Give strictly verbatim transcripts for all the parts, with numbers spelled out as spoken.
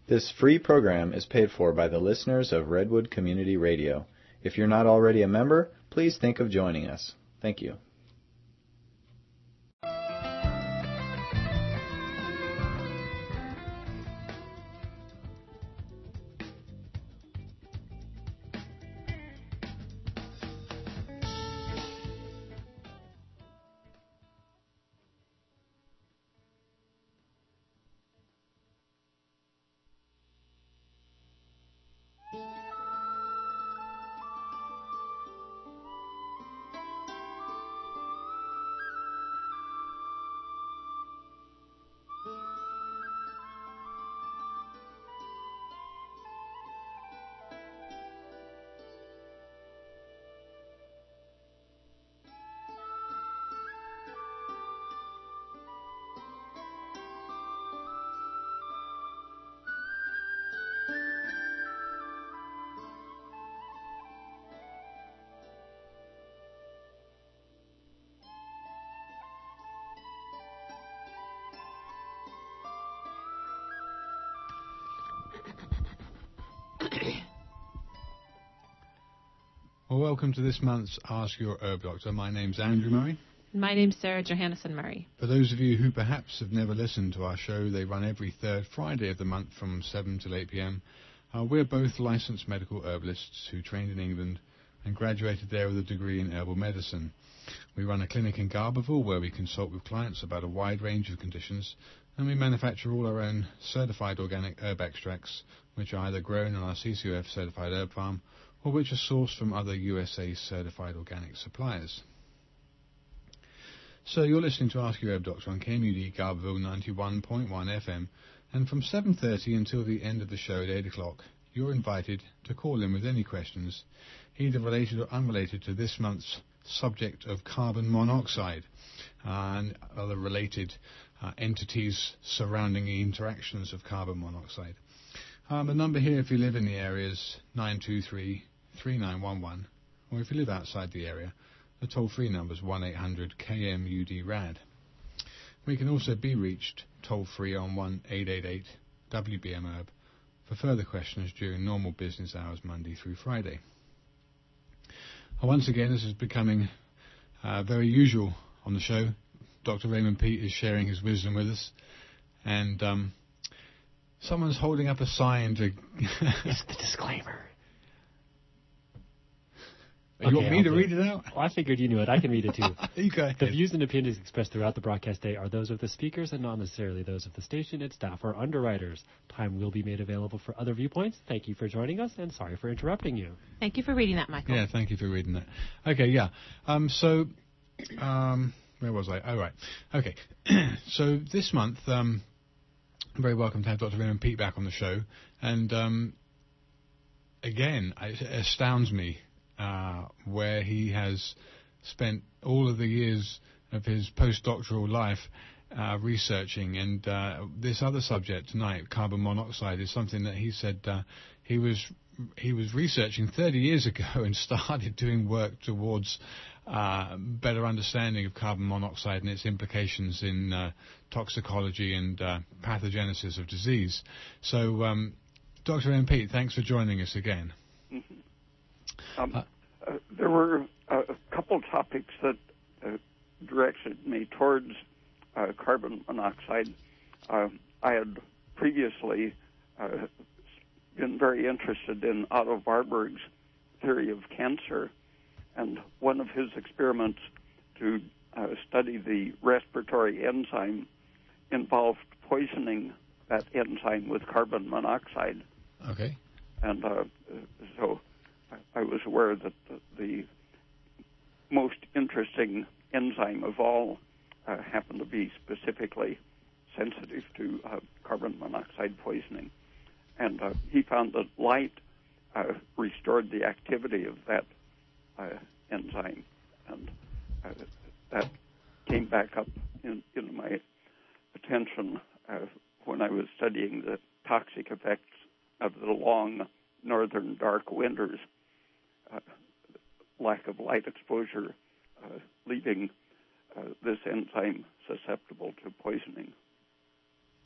This free program is paid for by the listeners of Redwood Community Radio. If you're not already a member, please think of joining us. Thank you. Well, welcome to this month's Ask Your Herb Doctor. My name's Andrew Murray. My name's Sarah Johannesson Murray. For those of you who perhaps have never listened to our show, they run every third Friday of the month from seven till eight p.m. Uh, we're both licensed medical herbalists who trained in England and graduated there with a degree in herbal medicine. We run a clinic in Garberville where we consult with clients about a wide range of conditions, and we manufacture all our own certified organic herb extracts, which are either grown on our C C O F certified herb farm or which are sourced from other U S A certified organic suppliers. So you're listening to Ask Your Herb Doctor on K M U D Garberville ninety-one point one F M, and from seven thirty until the end of the show at eight o'clock, you're invited to call in with any questions, either related or unrelated to this month's subject of carbon monoxide uh, and other related uh, entities surrounding the interactions of carbon monoxide. Um, the number here, if you live in the area, is nine two three, three nine one one, or if you live outside the area, the toll-free number is one eight hundred K M U D R A D. We can also be reached toll-free on one eight eight eight W B M Herb for further questions during normal business hours Monday through Friday. Uh, once again, this is becoming uh, very usual on the show. Doctor Raymond Peat is sharing his wisdom with us, and um, someone's holding up a sign to... It's the disclaimer. You okay, want me I'll to do read it. it out? Well, I figured you knew it. I can read it too. You go ahead. The views and opinions expressed throughout the broadcast day are those of the speakers and not necessarily those of the station, its staff, or underwriters. Time will be made available for other viewpoints. Thank you for joining us, and sorry for interrupting you. Thank you for reading that, Michael. Yeah, thank you for reading that. Okay, yeah. Um, so, um, where was I? Oh, right. Okay. So this month, um, I'm very welcome to have Doctor Raymond Peat back on the show. And um, again, it astounds me uh, where he has spent all of the years of his postdoctoral life uh, researching. And uh, this other subject tonight, carbon monoxide, is something that he said uh, he was he was researching thirty years ago and started doing work towards uh, better understanding of carbon monoxide and its implications in uh, toxicology and uh, pathogenesis of disease. So, um, Doctor Raymond Peat, thanks for joining us again. Mm-hmm. Um, uh, uh, there were uh, a couple topics that uh, directed me towards uh, carbon monoxide. Uh, I had previously uh, been very interested in Otto Warburg's theory of cancer, and one of his experiments to uh, study the respiratory enzyme involved poisoning that enzyme with carbon monoxide. Okay. And uh, so I was aware that the, the most interesting enzyme of all uh, happened to be specifically sensitive to uh, carbon monoxide poisoning. And uh, he found that light uh, restored the activity of that uh, enzyme. And uh, that came back up in, in my attention uh, when I was studying the toxic effects of the long northern dark winters. Uh, lack of light exposure uh, leaving uh, this enzyme susceptible to poisoning.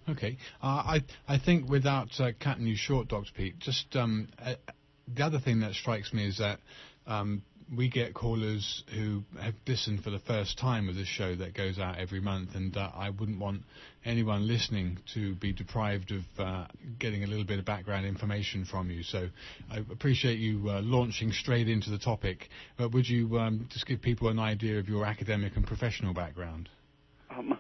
Okay. Uh, I I think without uh, cutting you short, Doctor Pete, just um, uh, the other thing that strikes me is that um, we get callers who have listened for the first time of this show that goes out every month, and uh, I wouldn't want anyone listening to be deprived of uh, getting a little bit of background information from you. So I appreciate you uh, launching straight into the topic, but would you um, just give people an idea of your academic and professional background? Um,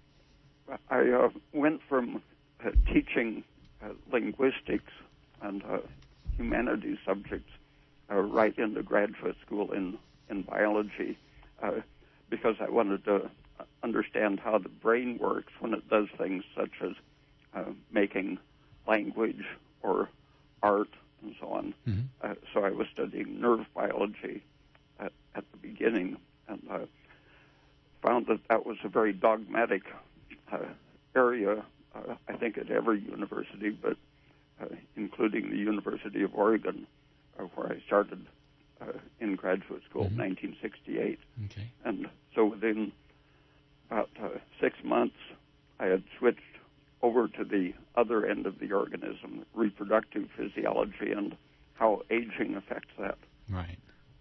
I uh, went from uh, teaching uh, linguistics and uh, humanities subjects uh, right into graduate school in, in biology uh, because I wanted to understand how the brain works when it does things such as uh, making language or art and so on. Mm-hmm. Uh, so I was studying nerve biology at, at the beginning and uh, found that that was a very dogmatic uh, area, uh, I think, at every university, but uh, including the University of Oregon, uh, where I started uh, in graduate school mm-hmm. in nineteen sixty-eight. Okay. And so within about uh, six months, I had switched over to the other end of the organism, reproductive physiology, and how aging affects that. Right.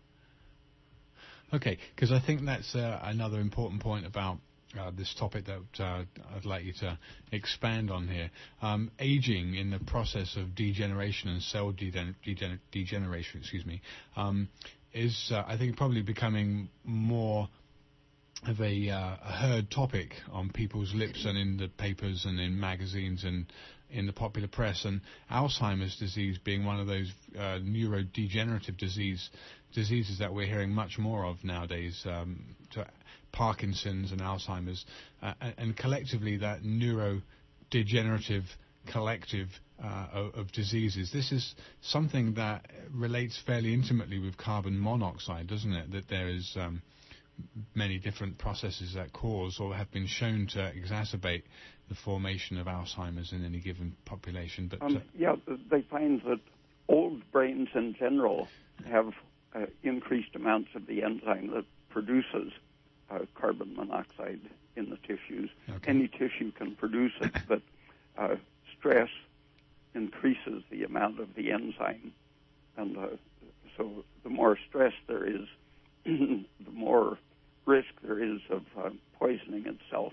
Okay, because I think that's uh, another important point about uh, this topic that uh, I'd like you to expand on here. Um, aging in the process of degeneration and cell degen- degen- degeneration, excuse me, um, is uh, I think probably becoming more of a, uh, a heard topic on people's lips and in the papers and in magazines and in the popular press, and Alzheimer's disease being one of those uh, neurodegenerative disease diseases that we're hearing much more of nowadays, um, to Parkinson's and Alzheimer's, uh, and, and collectively that neurodegenerative collective uh, of, of diseases. This is something that relates fairly intimately with carbon monoxide, doesn't it? That there is um, many different processes that cause or have been shown to exacerbate the formation of Alzheimer's in any given population. But um, uh, yeah, they find that old brains in general have uh, increased amounts of the enzyme that produces uh, carbon monoxide in the tissues. Okay. Any tissue can produce it, but uh, stress increases the amount of the enzyme. And uh, so the more stress there is, the more risk there is of uh, poisoning itself.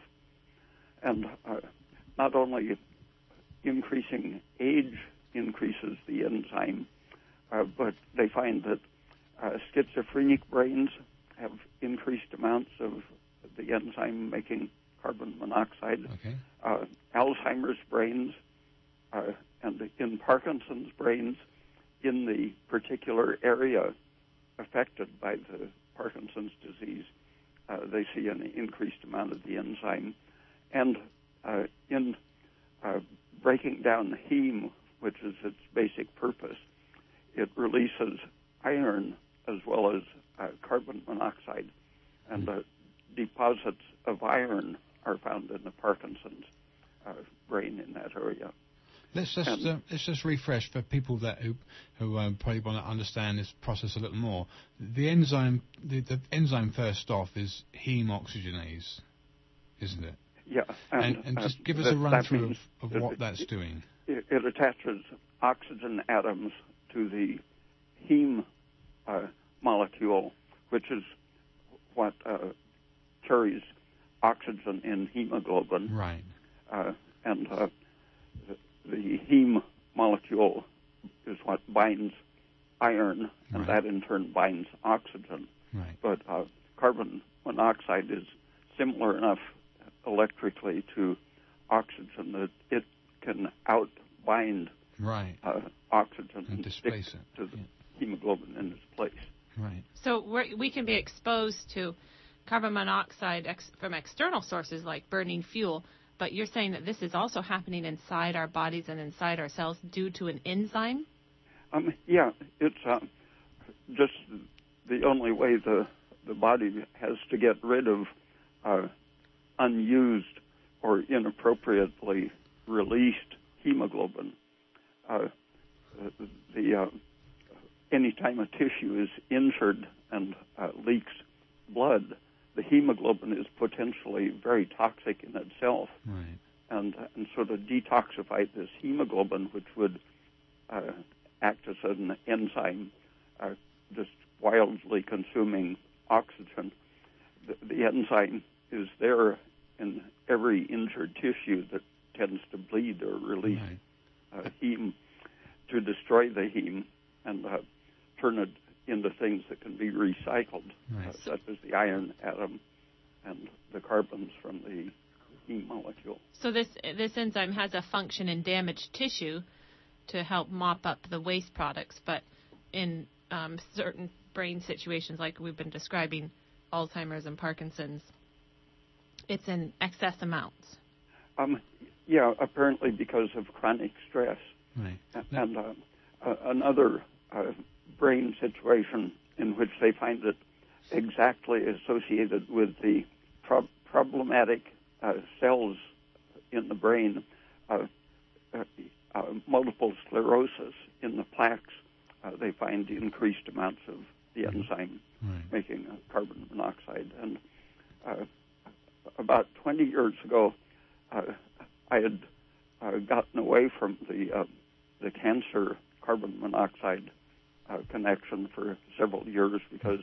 And uh, not only increasing age increases the enzyme, uh, but they find that uh, schizophrenic brains have increased amounts of the enzyme making carbon monoxide. Okay. Uh, Alzheimer's brains uh, and in Parkinson's brains, in the particular area affected by the Parkinson's disease, uh, they see an increased amount of the enzyme. And uh, in uh, breaking down heme, which is its basic purpose, it releases iron as well as uh, carbon monoxide. And uh, deposits of iron are found in the Parkinson's uh, brain in that area. Let's just uh, let's just refresh for people that who who um, probably want to understand this process a little more. The enzyme, the, the enzyme first off is heme oxygenase, isn't it? Yeah, and, and, and just uh, give us that, a run through of, of what it, that's doing. It, it attaches oxygen atoms to the heme uh, molecule, which is what uh, carries oxygen in hemoglobin. Right. Uh, and uh, the, the heme molecule is what binds iron, and right. that in turn binds oxygen. Right. But uh, carbon monoxide is similar enough electrically to oxygen that it can outbind right. uh, oxygen and, and displace stick it to the yeah. hemoglobin in its place. Right. So we're, we can be exposed to carbon monoxide ex- from external sources like burning fuel, but you're saying that this is also happening inside our bodies and inside our cells due to an enzyme? Um, yeah, it's uh, just the only way the the body has to get rid of uh, unused or inappropriately released hemoglobin. Uh, the uh, anytime a tissue is injured and uh, leaks blood, the hemoglobin is potentially very toxic in itself. Right. and, and sort of detoxify this hemoglobin, which would uh, act as an enzyme, uh, just wildly consuming oxygen. The, the enzyme is there in every injured tissue that tends to bleed or release right. uh, heme to destroy the heme and uh, turn it into things that can be recycled, right. uh, such as the iron atom and the carbons from the heme molecule. So this this enzyme has a function in damaged tissue to help mop up the waste products, but in um, certain brain situations like we've been describing, Alzheimer's and Parkinson's, it's in excess amounts. Um, yeah, apparently because of chronic stress. Right. And uh, uh, another uh, brain situation in which they find it exactly associated with the pro- problematic uh, cells in the brain, uh, uh, uh, multiple sclerosis in the plaques. Uh, they find increased amounts of the enzyme right. making uh, carbon monoxide. And uh, about twenty years ago, uh, I had uh, gotten away from the uh, the cancer carbon monoxide uh, connection for several years because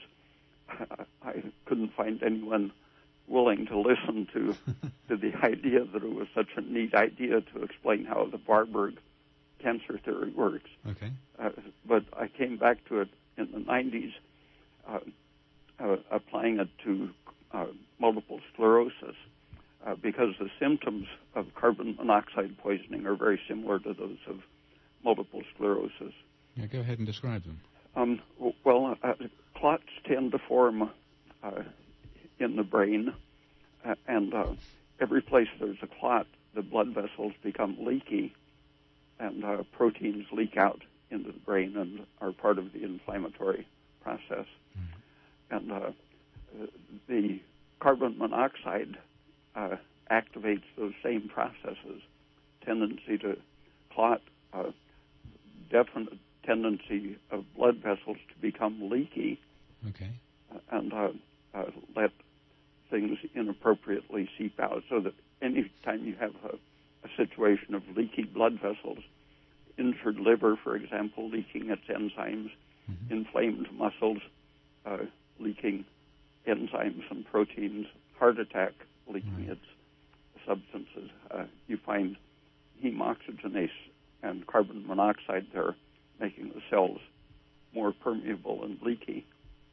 I couldn't find anyone willing to listen to to the idea that it was such a neat idea to explain how the Warburg cancer theory works. Okay. Uh, but I came back to it in the nineties, uh, uh, applying it to uh, multiple sclerosis, uh, because the symptoms of carbon monoxide poisoning are very similar to those of multiple sclerosis. Yeah, go ahead and describe them. Um, well, uh, clots tend to form uh, in the brain, uh, and uh, every place there's a clot, the blood vessels become leaky, and uh, proteins leak out into the brain and are part of the inflammatory process. Mm-hmm. And uh, the carbon monoxide uh, activates those same processes, tendency to clot, uh, definite tendency of blood vessels to become leaky, okay, uh, and uh, uh, let things inappropriately seep out, so that any time you have a, a situation of leaky blood vessels, injured liver, for example, leaking its enzymes, mm-hmm. inflamed muscles, uh, leaking enzymes and proteins, heart attack, leaking right. its substances, uh, you find heme oxygenase and carbon monoxide there, making the cells more permeable and leaky.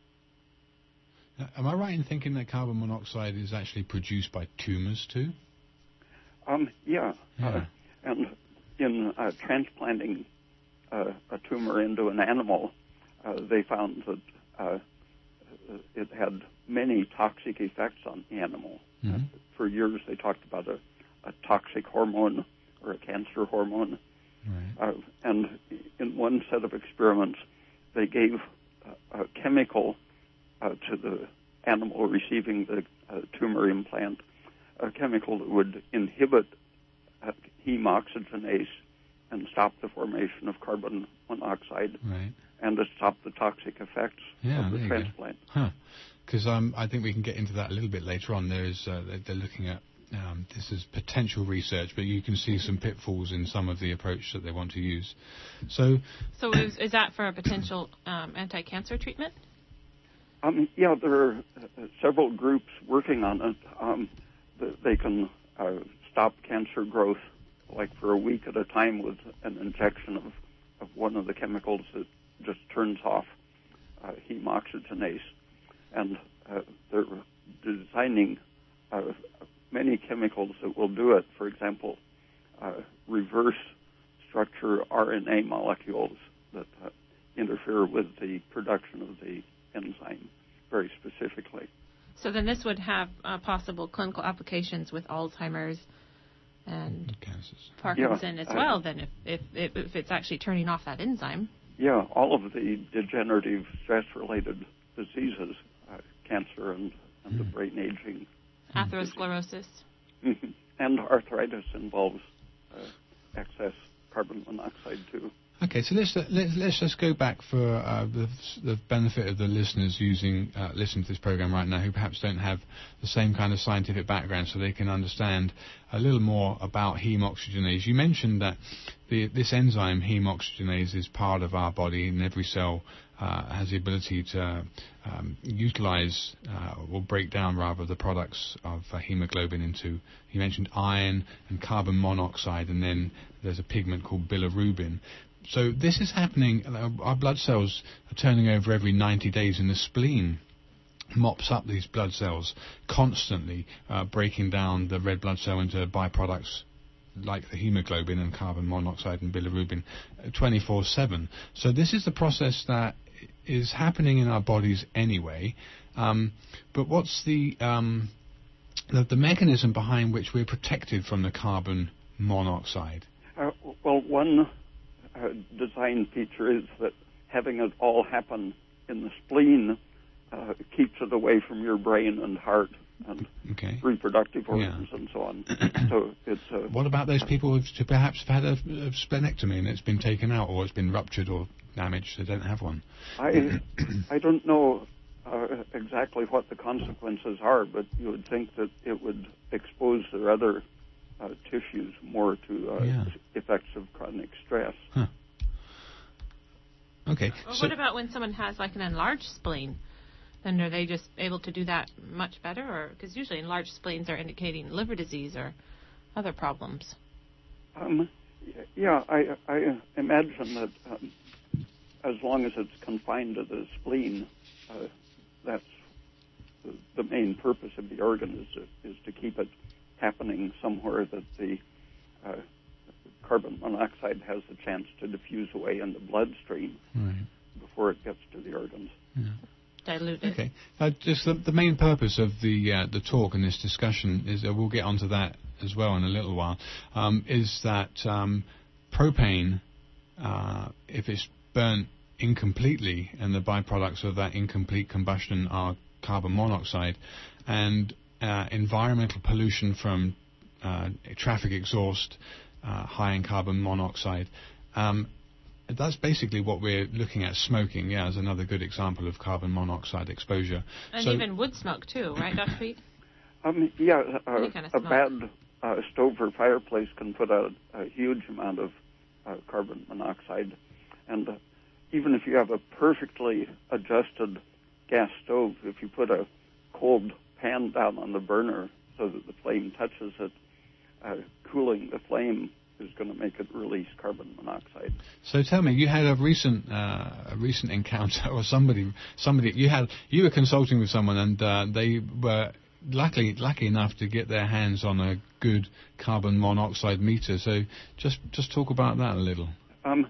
Now, am I right in thinking that carbon monoxide is actually produced by tumors too? Um, yeah. yeah. Uh, and in uh, transplanting uh, a tumor into an animal, uh, they found that uh, it had many toxic effects on the animal. Mm-hmm. Uh, for years they talked about a, a toxic hormone or a cancer hormone. Right. Uh, and in one set of experiments, they gave a, a chemical uh, to the animal receiving the uh, tumor implant, a chemical that would inhibit uh, heme oxygenase and stop the formation of carbon monoxide, right. and to stop the toxic effects yeah, of the transplant. Because huh. um, I think we can get into that a little bit later on. There is uh, they're looking at Um, this is potential research, but you can see some pitfalls in some of the approach that they want to use. So, so is, is that for a potential um, anti-cancer treatment? Um, yeah, there are uh, several groups working on it. Um, th- they can uh, stop cancer growth, like for a week at a time, with an injection of, of one of the chemicals that just turns off uh, heme oxygenase. And uh, they're designing uh, many chemicals that will do it. For example, uh, reverse structure R N A molecules that uh, interfere with the production of the enzyme very specifically. So then this would have uh, possible clinical applications with Alzheimer's and cancers. Parkinson yeah, as well, uh, then, if, if, if, if it's actually turning off that enzyme. Yeah, all of the degenerative stress-related diseases, uh, cancer and, and mm. the brain aging. Atherosclerosis. Mm-hmm. And arthritis involves uh, excess carbon monoxide, too. Okay, so let's let's, let's just go back for uh, the, the benefit of the listeners using uh, listening to this program right now, who perhaps don't have the same kind of scientific background, so they can understand a little more about heme oxygenase. You mentioned that the, this enzyme heme oxygenase is part of our body, and every cell uh, has the ability to um, utilize uh, or break down rather the products of uh, hemoglobin into. You mentioned iron and carbon monoxide, and then there's a pigment called bilirubin. So this is happening, uh, our blood cells are turning over every ninety days, and the spleen mops up these blood cells constantly, uh, breaking down the red blood cell into byproducts like the hemoglobin and carbon monoxide and bilirubin twenty-four seven. So this is the process that is happening in our bodies anyway, um, but what's the, um, the, the mechanism behind which we're protected from the carbon monoxide? Uh, well, one Uh, design feature is that having it all happen in the spleen uh, keeps it away from your brain and heart and okay. reproductive organs yeah. and so on. So it's. Uh, what about those people who've perhaps have had a, a splenectomy and it's been taken out, or it's been ruptured or damaged? They don't have one. I I don't know uh, exactly what the consequences are, but you would think that it would expose their other Uh, tissues more to uh, yeah. effects of chronic stress. Huh. Okay. Well, so what about when someone has like an enlarged spleen? Then are they just able to do that much better? Or because usually enlarged spleens are indicating liver disease or other problems. Um, yeah, I, I imagine that um, as long as it's confined to the spleen, uh, that's the, the main purpose of the organ is to, is to keep it happening somewhere that the uh, carbon monoxide has the chance to diffuse away in the bloodstream right. before it gets to the organs. Yeah. Diluted. Okay. Uh, just the, the main purpose of the uh, the talk and this discussion is, uh, we'll get onto that as well in a little while, um, is that um, propane, uh, if it's burnt incompletely, and the byproducts of that incomplete combustion are carbon monoxide, and Uh, environmental pollution from uh, traffic exhaust, uh, high in carbon monoxide. Um, that's basically what we're looking at. Smoking, yeah, is another good example of carbon monoxide exposure. And so even wood smoke too, right, Doctor Pete? Um, yeah, uh, kind of a bad uh, stove or fireplace can put out a huge amount of uh, carbon monoxide. And uh, even if you have a perfectly adjusted gas stove, if you put a cold pan down on the burner so that the flame touches it, uh, cooling the flame is going to make it release carbon monoxide. So tell me, you had a recent uh, a recent encounter, or somebody somebody you had you were consulting with someone, and uh, they were luckily lucky enough to get their hands on a good carbon monoxide meter. So just just talk about that a little. Um,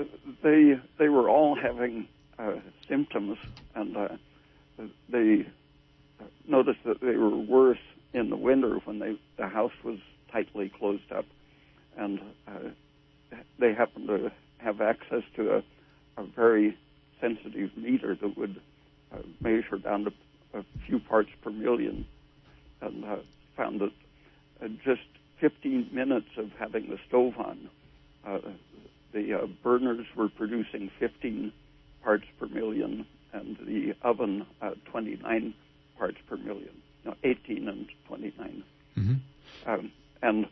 they they were all having uh, symptoms, and uh, they noticed that they were worse in the winter when they, the house was tightly closed up, and uh, they happened to have access to a, a very sensitive meter that would uh, measure down to a few parts per million, and uh, found that uh, just fifteen minutes of having the stove on, uh, the uh, burners were producing fifteen parts per million, and the oven uh, twenty-nine parts per million, no, eighteen and twenty-nine. Mm-hmm. Um, and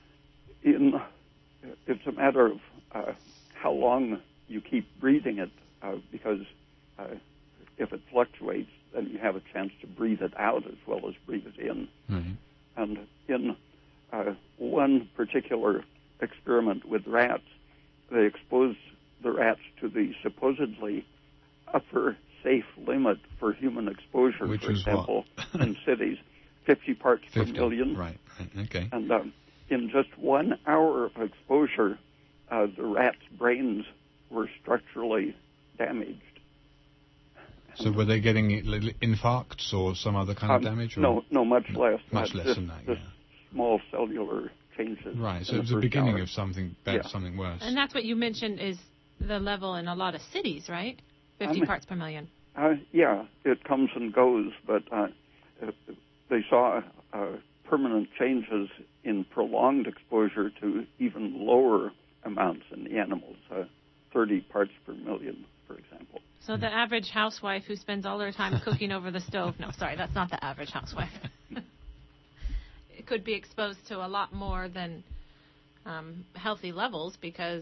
in, it's a matter of uh, how long you keep breathing it, uh, because uh, if it fluctuates, then you have a chance to breathe it out as well as breathe it in. Mm-hmm. And in uh, one particular experiment with rats, they exposed the rats to the supposedly upper safe limit for human exposure, Which for is example, in cities, fifty parts fifty, per million. Right, right, okay. And um, in just one hour of exposure, uh, the rats' brains were structurally damaged. So were they getting infarcts or some other kind um, of damage? Or? No, no, much no, less. Much uh, less just, than that, just yeah. Small cellular changes. Right, so in it was the the first beginning hour. of something bad, Yeah. something worse. And that's what you mentioned is the level in a lot of cities, right? fifty Um, parts per million. Uh, yeah, it comes and goes, but uh, uh, they saw uh, permanent changes in prolonged exposure to even lower amounts in the animals. Uh, thirty parts per million, for example. So the average housewife who spends all her time cooking over the stove, no, sorry, that's not the average housewife. It could be exposed to a lot more than um, healthy levels because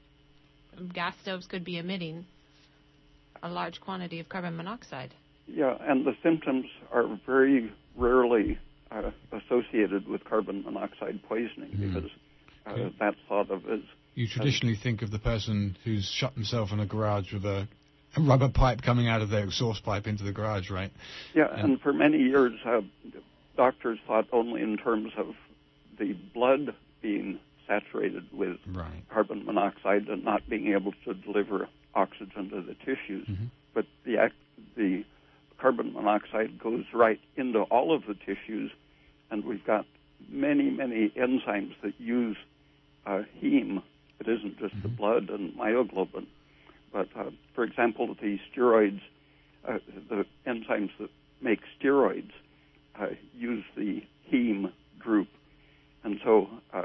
gas stoves could be emitting a large quantity of carbon monoxide. Yeah, and the symptoms are very rarely uh, associated with carbon monoxide poisoning mm. because uh, okay. that's thought of as... You traditionally as, think of the person who's shut himself in a garage with a, a rubber pipe coming out of their exhaust pipe into the garage, right? Yeah, and, and for many years, uh, doctors thought only in terms of the blood being saturated with right. carbon monoxide and not being able to deliver oxygen to the tissues. Mm-hmm. But the act, the carbon monoxide goes right into all of the tissues, and we've got many, many enzymes that use uh, heme. It isn't just mm-hmm. the blood and myoglobin. But, uh, for example, the steroids, uh, the enzymes that make steroids uh, use the heme group. And so uh,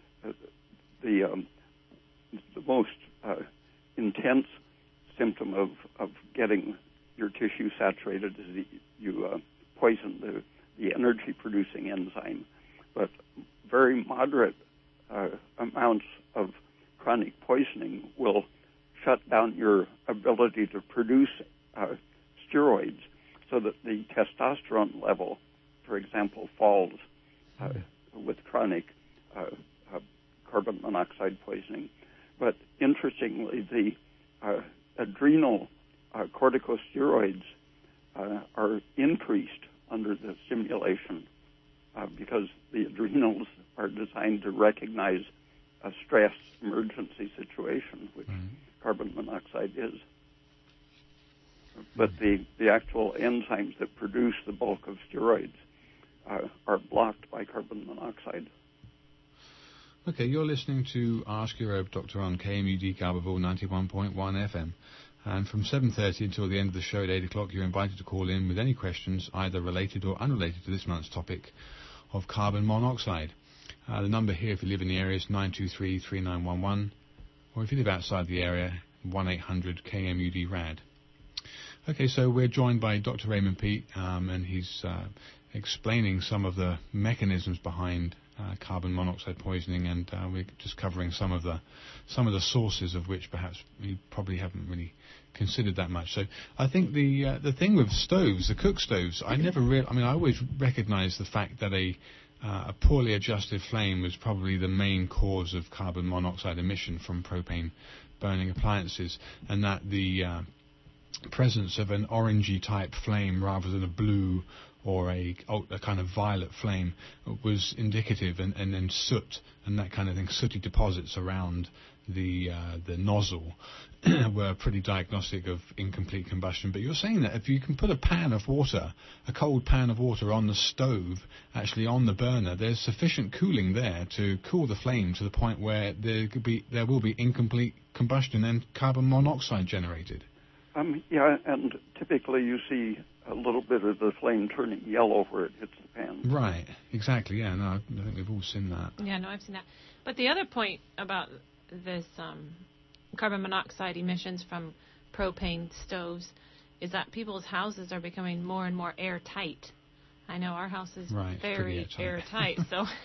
the, um, the most uh, intense symptom of, of getting your tissue saturated is the, you uh, poison the, the energy-producing enzyme. But very moderate uh, amounts of chronic poisoning will shut down your ability to produce uh, steroids so that the testosterone level, for example, falls uh, with chronic uh, uh, carbon monoxide poisoning. But interestingly, the uh, adrenal uh, corticosteroids uh, are increased under the stimulation uh, because the adrenals are designed to recognize a stress emergency situation, which mm-hmm. carbon monoxide is. But the, the actual enzymes that produce the bulk of steroids uh, are blocked by carbon monoxide. Okay, you're listening to Ask Your Herb Doctor on K M U D Garberville ninety-one point one F M. And from seven thirty until the end of the show at eight o'clock, you're invited to call in with any questions, either related or unrelated to this month's topic of carbon monoxide. Uh, the number here, if you live in the area, is nine two three, three nine one one, or if you live outside the area, one eight hundred K M U D R A D. Okay, so we're joined by Doctor Raymond Peat, um, and he's uh, explaining some of the mechanisms behind uh, carbon monoxide poisoning, and uh, we're just covering some of the some of the sources of which perhaps we probably haven't really considered that much. So I think the uh, the thing with stoves, the cook stoves, I never really, I mean, I always recognised the fact that a Uh, a poorly adjusted flame was probably the main cause of carbon monoxide emission from propane burning appliances, and that the uh, presence of an orangey type flame rather than a blue or a, a kind of violet flame was indicative, and, and then soot and that kind of thing, sooty deposits around the uh, the nozzle were pretty diagnostic of incomplete combustion. But you're saying that if you can put a pan of water, a cold pan of water on the stove, actually on the burner, there's sufficient cooling there to cool the flame to the point where there could be there will be incomplete combustion and carbon monoxide generated. Um, yeah, and typically you see a little bit of the flame turning yellow where it hits the pan. Right, exactly, yeah, no, I think we've all seen that. Yeah, no, I've seen that. But the other point about this um, carbon monoxide emissions from propane stoves is that people's houses are becoming more and more airtight. I know our house is right, very airtight, airtight so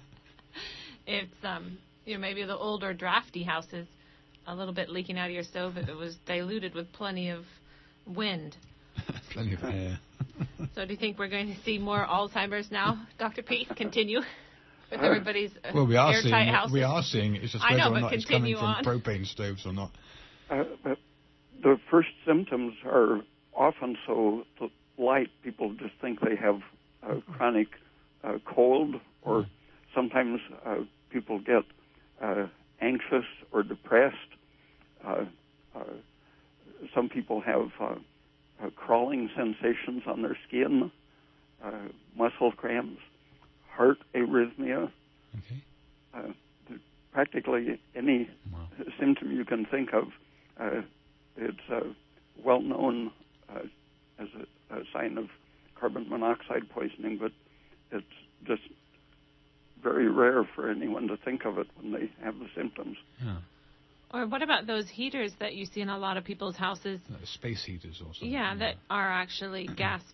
it's um, you know, maybe the older drafty houses, a little bit leaking out of your stove if it was diluted with plenty of wind. Plenty of air. So do you think we're going to see more Alzheimer's now, Doctor Pete? Continue with everybody's uh, well, we are airtight seeing houses? We are seeing it. It's just whether know, or not it's coming on. from propane stoves or not. Uh, but the first symptoms are often so light, people just think they have a chronic uh, cold, or mm. sometimes uh, people get uh, anxious or depressed. Uh, uh, some people have uh, uh, crawling sensations on their skin, uh, muscle cramps, heart arrhythmia. Okay. Uh, practically any wow. symptom you can think of, uh, it's uh, well known uh, as a, a sign of carbon monoxide poisoning, but it's just very rare for anyone to think of it when they have the symptoms. Yeah. Or what about those heaters that you see in a lot of people's houses? Uh, space heaters or something. Yeah, that are actually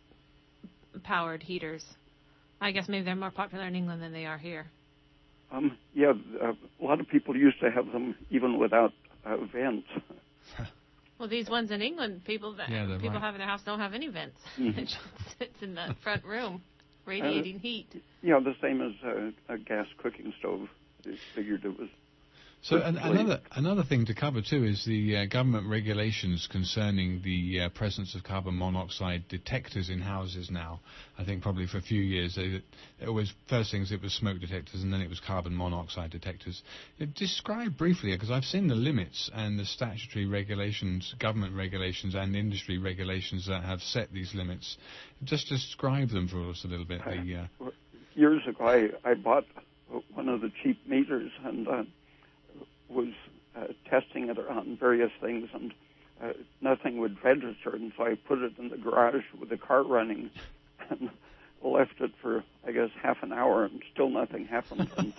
gas-powered heaters. I guess maybe they're more popular in England than they are here. Um, yeah, uh, a lot of people used to have them even without uh, vents. Well, these ones in England, people that Yeah, people right. have in their house don't have any vents. Mhm. It just sits in the front room, radiating heat. Yeah, the same as uh, a gas cooking stove. I figured it was. So an, Perfectly. another another thing to cover too is the uh, government regulations concerning the uh, presence of carbon monoxide detectors in houses now. I think probably for a few years, they, they always first things it was smoke detectors and then it was carbon monoxide detectors. Uh, Describe briefly, because I've seen the limits and the statutory regulations, government regulations and industry regulations that have set these limits. Just describe them for us a little bit. The, uh, Years ago, I, I bought one of the cheap meters and uh, was uh, testing it on various things, and uh, nothing would register, and so I put it in the garage with the car running and left it for, I guess, half an hour, and still nothing happened. And,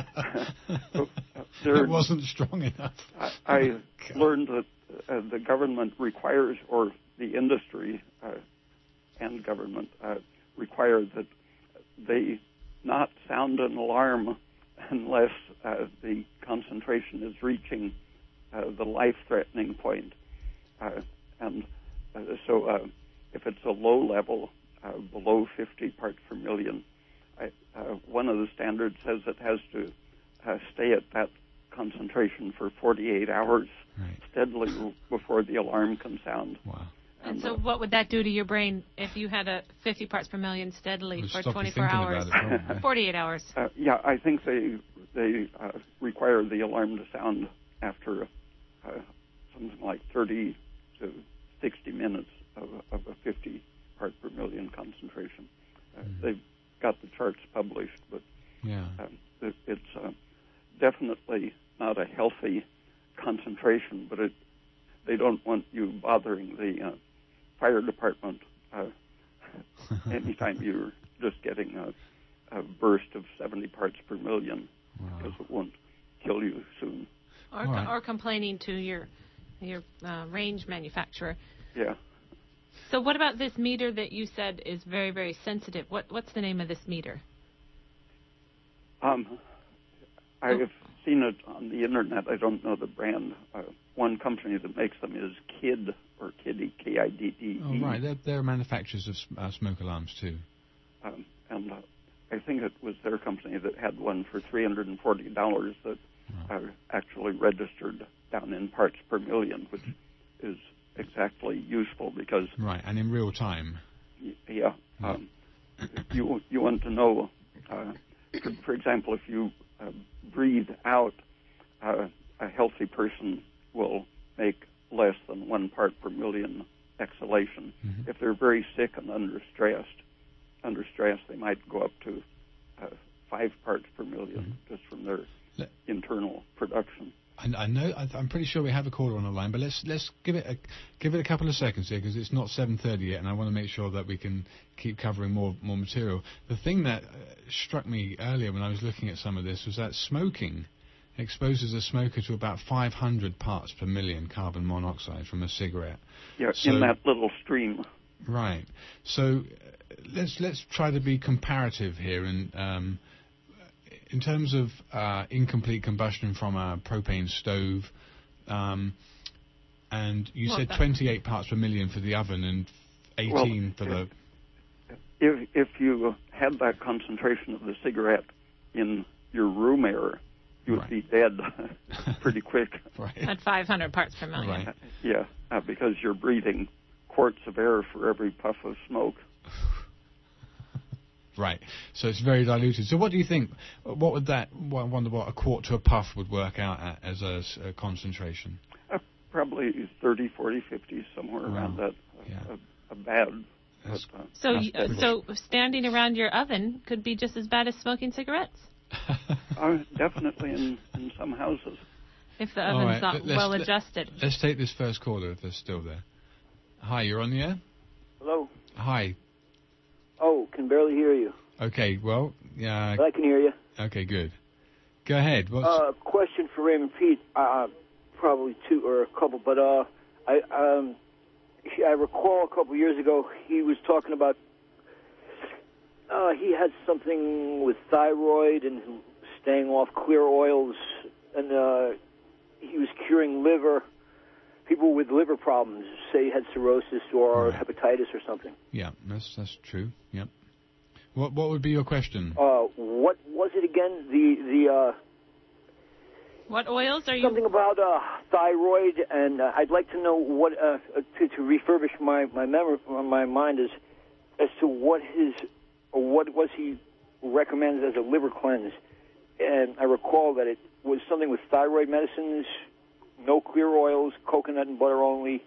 so, uh, there, it wasn't strong enough. I, I learned that uh, the government requires, or the industry uh, and government uh, require that they not sound an alarm unless uh, the concentration is reaching uh, the life-threatening point. Uh, and uh, so uh, if it's a low level, uh, below fifty parts per million, I, uh, one of the standards says it has to uh, stay at that concentration for forty-eight hours Right. steadily before the alarm can sound. Wow. And so what would that do to your brain if you had a fifty parts per million steadily Would for stop you twenty-four thinking hours? about it, probably. forty-eight hours. Uh, yeah, I think they they uh, require the alarm to sound after uh, something like thirty to sixty minutes of, of a fifty part per million concentration. Uh, Mm. They've got the charts published, but Yeah. um, it, it's uh, definitely not a healthy concentration. But it they don't want you bothering the uh, fire department uh, anytime you're just getting a, a burst of seventy parts per million, Wow. because it won't kill you soon. Or, All right. or complaining to your your uh, range manufacturer. Yeah. So what about this meter that you said is very, very sensitive? What What's the name of this meter? Um, I've seen it on the internet. I don't know the brand. Uh, one company that makes them is Kid, or Kiddy, K I D D E. Oh, right. They're, they're manufacturers of sm- uh, smoke alarms, too. Um, and uh, I think it was their company that had one for three hundred forty dollars that Oh. uh, actually registered down in parts per million, which is exactly useful because, Right, and in real time. y- yeah, um, you you want to know, uh, for, for example, if you uh, breathe out, uh, a healthy person will make less than one part per million exhalation. Mhm. If they're very sick and under stress, under stress, they might go up to uh, five parts per million just from their Le- internal production. I, I know. I, I'm pretty sure we have a caller on the line, but let's let's give it a give it a couple of seconds here because it's not seven thirty yet, and I want to make sure that we can keep covering more more material. The thing that uh, struck me earlier when I was looking at some of this was that smoking exposes a smoker to about five hundred parts per million carbon monoxide from a cigarette. Yeah, So- in that little stream. Right. So uh, let's let's try to be comparative here, and um, in terms of uh, incomplete combustion from a propane stove, um, and you Well, said that- twenty-eight parts per million for the oven and eighteen Well, for the. If if you had that concentration of the cigarette in your room air, you would Right. be dead pretty quick. Right. At five hundred parts per million. Right. Yeah, uh, because you're breathing quarts of air for every puff of smoke. Right. So it's very diluted. So what do you think? What would that? I wonder what a quart to a puff would work out at as a, s- a concentration. Uh, probably thirty, forty, fifty, somewhere Wow. around that. Yeah. A, a bad. That's- But, uh, So, That's you, uh, pretty- so standing around your oven could be just as bad as smoking cigarettes uh, definitely in, in some houses. if the All oven's right, not let- let's- well let- adjusted. Let's take this first caller if they're still there. Hi, you're on the air? Hello. Hi. Oh, can barely hear you. Okay, well, yeah, But I can hear you. okay, good. Go ahead. What's, Uh, question for Raymond Pete. Uh, probably two or a couple, but uh, I um, I recall a couple years ago he was talking about uh, he had something with thyroid and staying off clear oils, and uh, he was curing liver. People with liver problems, say he had cirrhosis or right. hepatitis or something. Yeah, that's that's true. Yep. What what would be your question? Uh, what was it again? The the uh, What oils are you? something about uh, thyroid, and uh, I'd like to know what uh, to, to refurbish my my memory, my mind as as to what his or what was he recommended as a liver cleanse. And I recall that it was something with thyroid medicines, no clear oils, coconut and butter only,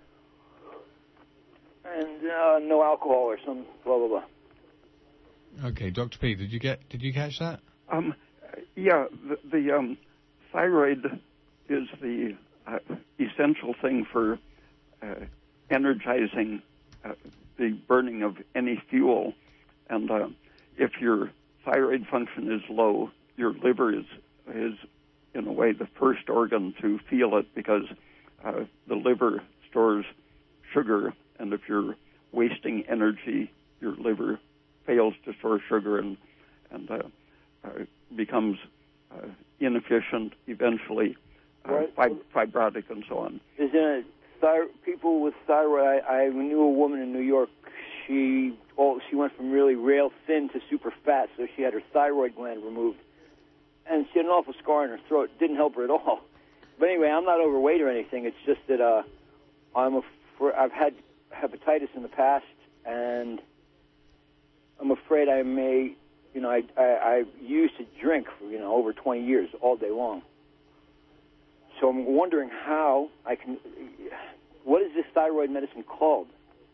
and uh, no alcohol or some blah blah blah. Okay, Doctor P, did you get did you catch that? Um, yeah, the, the um, thyroid is the uh, essential thing for uh, energizing uh, the burning of any fuel, and uh, if your thyroid function is low, your liver is is in a way the first organ to feel it, because uh, the liver stores sugar, and if you're wasting energy, your liver fails to store sugar and and uh, uh, becomes uh, inefficient, eventually uh, Right. fib- fibrotic, and so on. Is in thy- people with thyroid. I, I knew a woman in New York. She oh, she went from really rail thin to super fat, so she had her thyroid gland removed, and she had an awful scar in her throat. Didn't help her at all. But anyway, I'm not overweight or anything. It's just that uh, I'm a fr- I've had hepatitis in the past, and I'm afraid I may, you know, I, I, I used to drink for, you know, over twenty years, all day long. So I'm wondering how I can, what is this thyroid medicine called?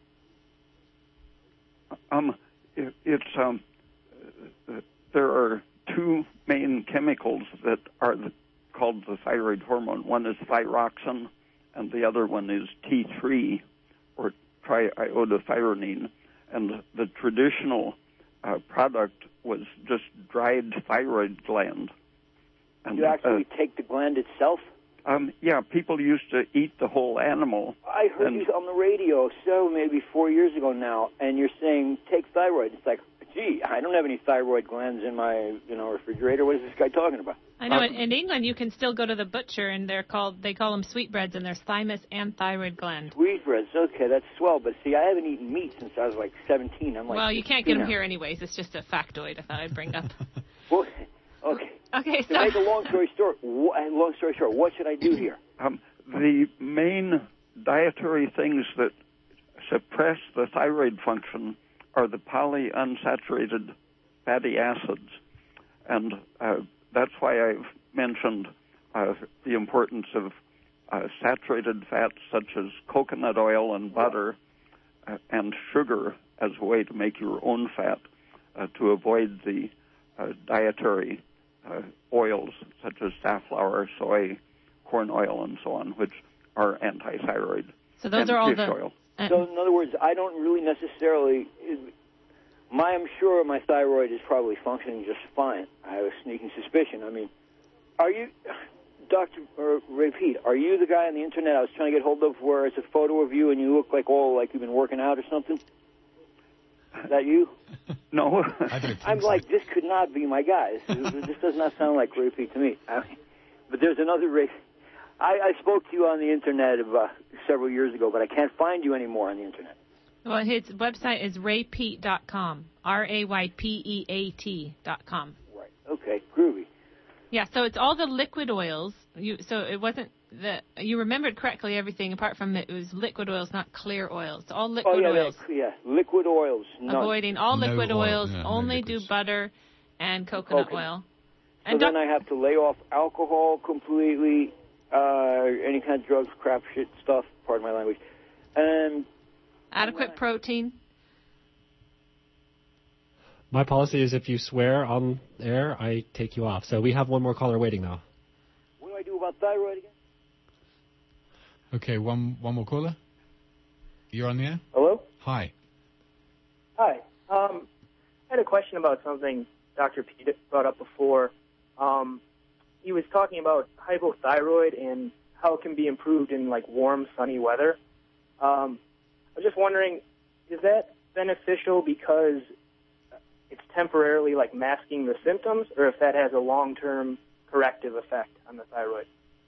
Um, it, it's um, uh, there are two main chemicals that are the, called the thyroid hormone. One is thyroxine, and the other one is T three, or triiodothyronine. And the traditional uh, product was just dried thyroid gland. And, You actually uh, take the gland itself? um, yeah, people used to eat the whole animal. I heard and, you on the radio, so maybe four years ago now, and you're saying take thyroid. It's like, gee, I don't have any thyroid glands in my, you know, refrigerator. What is this guy talking about? I know Um, in, in England you can still go to the butcher and they're called they call them sweetbreads, and there's thymus and thyroid gland. Sweetbreads, okay, that's swell. But see, I haven't eaten meat since I was like seventeen. I'm like, Well, you can't get them now. here anyways. It's just a factoid I thought I'd bring up. Well, okay. Okay, To so make a long story short, wh- long story short, what should I do here? Um, the main dietary things that suppress the thyroid function are the polyunsaturated fatty acids, and uh, that's why I've mentioned uh, the importance of uh, saturated fats such as coconut oil and butter, uh, and sugar as a way to make your own fat, uh, to avoid the uh, dietary uh, oils such as safflower, soy, corn oil, and so on, which are anti-thyroid. so those and are all fish the. oil. uh, So, in other words, I don't really necessarily. My, I'm sure my thyroid is probably functioning just fine. I have a sneaking suspicion. I mean, are you, Doctor or Ray Pete? Are you the guy on the internet I was trying to get hold of, where it's a photo of you and you look like all like you've been working out or something? Is that you? No. I don't think I'm so. like, this could not be my guy. This, is, this does not sound like Ray Pete to me. I mean, but there's another Ray. I, I spoke to you on the internet uh, several years ago, but I can't find you anymore on the internet. Well, his website is ray peat dot com. R A Y P E A T dot com. Right. Okay. Groovy. Yeah, so it's all the liquid oils. You so it wasn't the you remembered correctly everything apart from it was liquid oils, not clear oils. It's all liquid Oh yeah, oils. that- yeah. Liquid oils. No. Avoiding all No liquid oil, oils. yeah, no only do liquids. butter and coconut Coconut. oil. So And then doc- I have to lay off alcohol completely, uh, any kind of drugs, crap, shit stuff. Pardon my language. And adequate protein. My policy is if you swear on air, I take you off. So we have one more caller waiting now. what do I do about thyroid again? Okay, one one more caller. You're on the air. Hello? Hi. Hi. Um, I had a question about something Doctor Pete brought up before. Um, he was talking about hypothyroid and how it can be improved in like warm, sunny weather. Um, I was just wondering, is that beneficial because it's temporarily like masking the symptoms, or if that has a long-term corrective effect on the thyroid?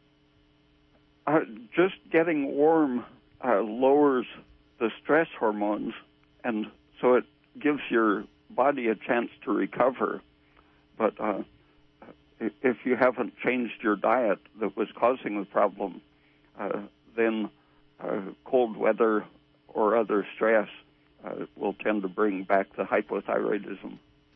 Uh, just getting warm uh, lowers the stress hormones, and so it gives your body a chance to recover. But uh, if you haven't changed your diet that was causing the problem, uh, then uh, cold weather or other stress uh, will tend to bring back the hypothyroidism.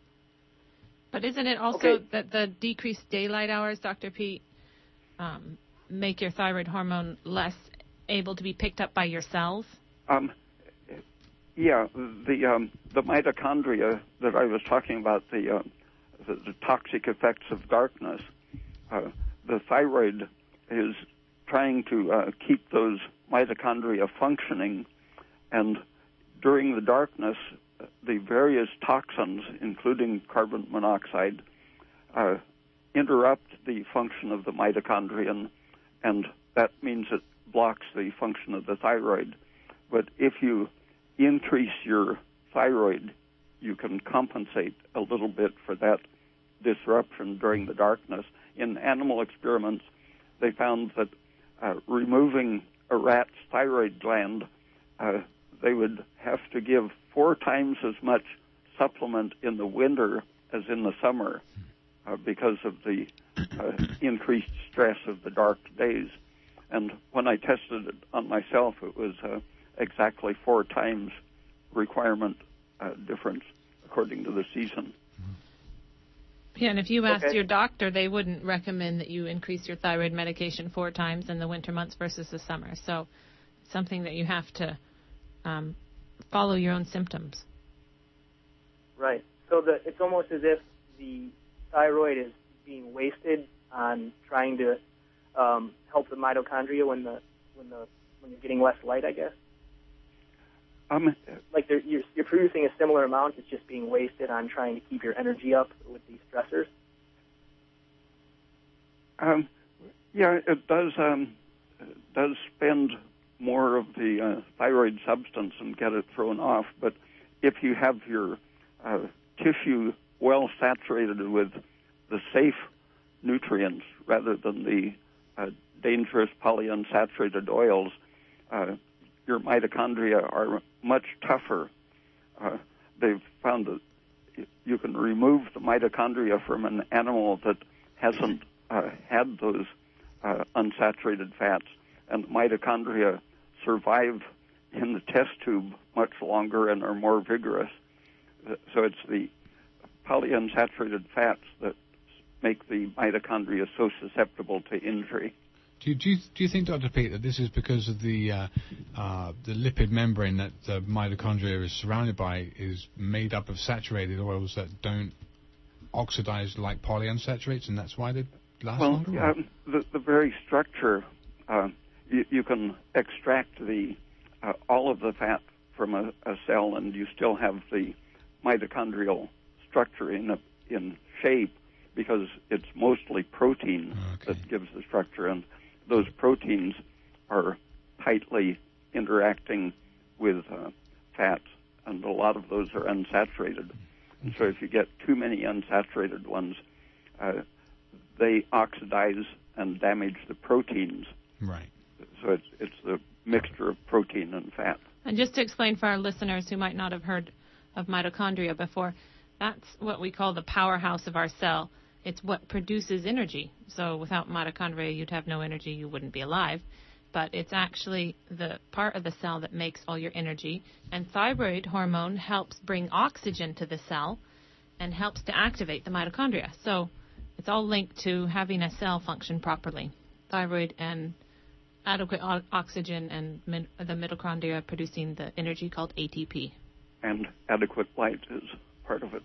But isn't it also Okay. that the decreased daylight hours, Doctor Pete, um, make your thyroid hormone less able to be picked up by your cells? Um, yeah, the um, the mitochondria that I was talking about, the uh, the, the toxic effects of darkness. Uh, the thyroid is trying to uh, keep those mitochondria functioning, and during the darkness, the various toxins, including carbon monoxide, uh, interrupt the function of the mitochondrion, and that means it blocks the function of the thyroid. But if you increase your thyroid, you can compensate a little bit for that disruption during the darkness. In animal experiments, they found that uh, removing a rat's thyroid gland, uh, they would have to give four times as much supplement in the winter as in the summer uh, because of the uh, increased stress of the dark days. And when I tested it on myself, it was uh, exactly four times requirement uh, difference according to the season. Yeah, and if you asked Okay. your doctor, they wouldn't recommend that you increase your thyroid medication four times in the winter months versus the summer. So it's something that you have to um, follow your own symptoms. Right. So the, it's almost as if the thyroid is being wasted on trying to um, help the mitochondria when the when the when you're getting less light, I guess. Um, Like they're, you're, you're producing a similar amount, it's just being wasted on trying to keep your energy up with these stressors. um, yeah, it does um, it does spend more of the uh, thyroid substance and get it thrown off. But if you have your uh, tissue well saturated with the safe nutrients rather than the uh, dangerous polyunsaturated oils, uh, your mitochondria are much tougher. Uh, they've found that you can remove the mitochondria from an animal that hasn't uh, had those uh, unsaturated fats, and the mitochondria survive in the test tube much longer and are more vigorous. So it's the polyunsaturated fats that make the mitochondria so susceptible to injury. Do you, do you, do you think, Doctor Pete, that this is because of the uh, uh, the lipid membrane that the mitochondria is surrounded by is made up of saturated oils that don't oxidize like polyunsaturates, and that's why they last well, longer? Um, the, the very structure, uh, you, you can extract the uh, all of the fat from a, a cell, and you still have the mitochondrial structure in a, in shape because it's mostly protein Okay. that gives the structure, and those proteins are tightly interacting with uh, fats, and a lot of those are unsaturated. And so if you get too many unsaturated ones, uh, they oxidize and damage the proteins. Right. So it's it's the mixture of protein and fat. And just to explain for our listeners who might not have heard of mitochondria before, that's what we call the powerhouse of our cell. It's what produces energy. So without mitochondria, you'd have no energy, you wouldn't be alive. But it's actually the part of the cell that makes all your energy. And thyroid hormone helps bring oxygen to the cell and helps to activate the mitochondria. So it's all linked to having a cell function properly. Thyroid and adequate o- oxygen and min- the mitochondria producing the energy called A T P. And adequate light is part of it.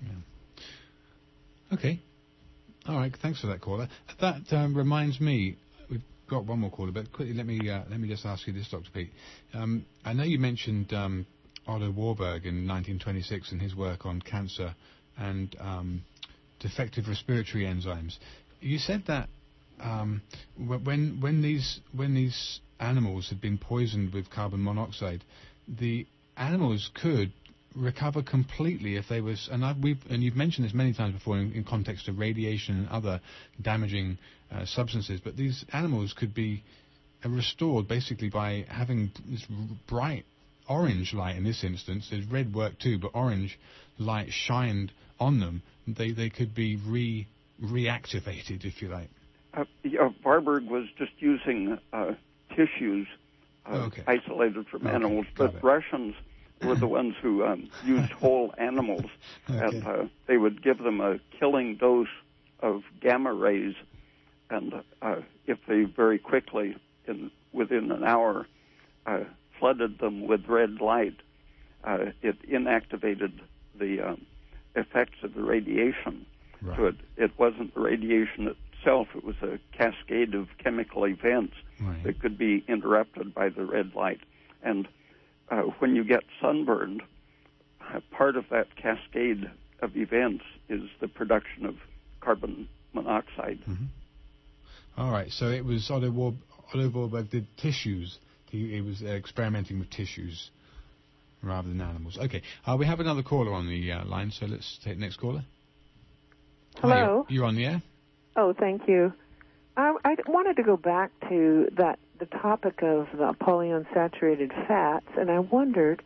Yeah. Okay. All right. Thanks for that, caller. That um, reminds me, we've got one more caller, but quickly let me uh, let me just ask you this, Doctor Pete. Um, I know you mentioned um, Otto Warburg in nineteen twenty-six and his work on cancer and um, defective respiratory enzymes. You said that um, wh- when when these when these animals had been poisoned with carbon monoxide, the animals could recover completely if they was, and I've, we've and you've mentioned this many times before in, in context of radiation and other damaging uh, substances, but these animals could be uh, restored basically by having this r- bright orange light. In this instance, there's red work too, but orange light shined on them. They they could be re reactivated, if you like. Uh, yeah, Warburg was just using uh, tissues uh, okay. isolated from okay. animals, Got but it. Russians were the ones who um, used whole animals, okay. and uh, they would give them a killing dose of gamma rays, and uh, if they very quickly, in within an hour, uh, flooded them with red light, uh, it inactivated the um, effects of the radiation. Right. So it, it wasn't the radiation itself, it was a cascade of chemical events right. that could be interrupted by the red light. And uh, when you get sunburned, uh, part of that cascade of events is the production of carbon monoxide. Mm-hmm. All right, so it was Otto, War- Otto Warburg did tissues. He, he was uh, experimenting with tissues rather than animals. Okay, uh, we have another caller on the uh, line, so let's take the next caller. Hello. Hi, you're, you're on the air. Oh, thank you. I, I wanted to go back to that the topic of the polyunsaturated fats, and I wondered